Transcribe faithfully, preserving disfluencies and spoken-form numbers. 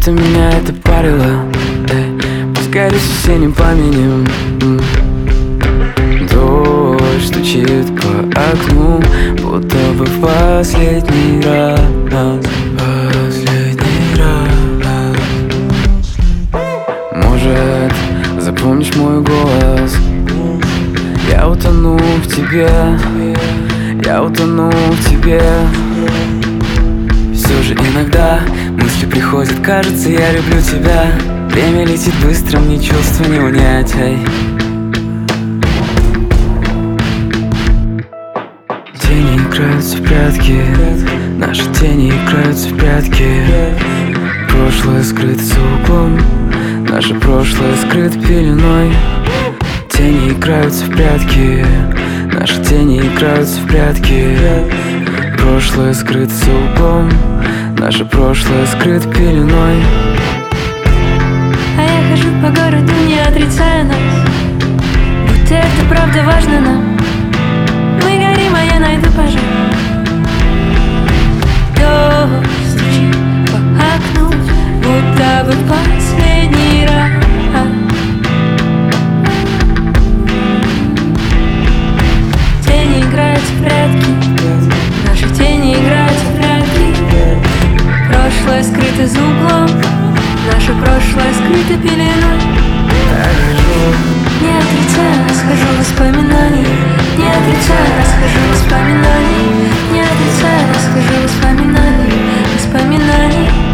часто меня это парило. Эй, пусть горит синим пламенем. Дождь стучит по окну, будто бы в последний раз. Последний раз. Может, запомнишь мой голос? Я утону в тебе, я утону в тебе. Все же иногда мысли приходят, кажется, я люблю тебя. Время летит быстро, мне чувства не унять. Тени играются в прятки, наши тени играются в прятки. Прошлое скрыто за углом, наше прошлое скрыто пеленой. Тени играются в прятки, наши тени играются в прятки. Прошлое скрыто за углом, наше прошлое скрыто пеленой. А я хожу по городу, не отрицая нас, будто это правда важно нам. Мы горим, а я найду пожар. Дождь стучит по окну, будто бы в последний раз. Тени играют в прятки, наши тени играют в прятки. Прошлое скрыто за углом, наше прошлое скрыто пеленой. Не отрицая, расхожу воспоминаний. Не отрицая, расхожу воспоминаний. Не отрицая, расхожу воспоминаний. Воспоминаний.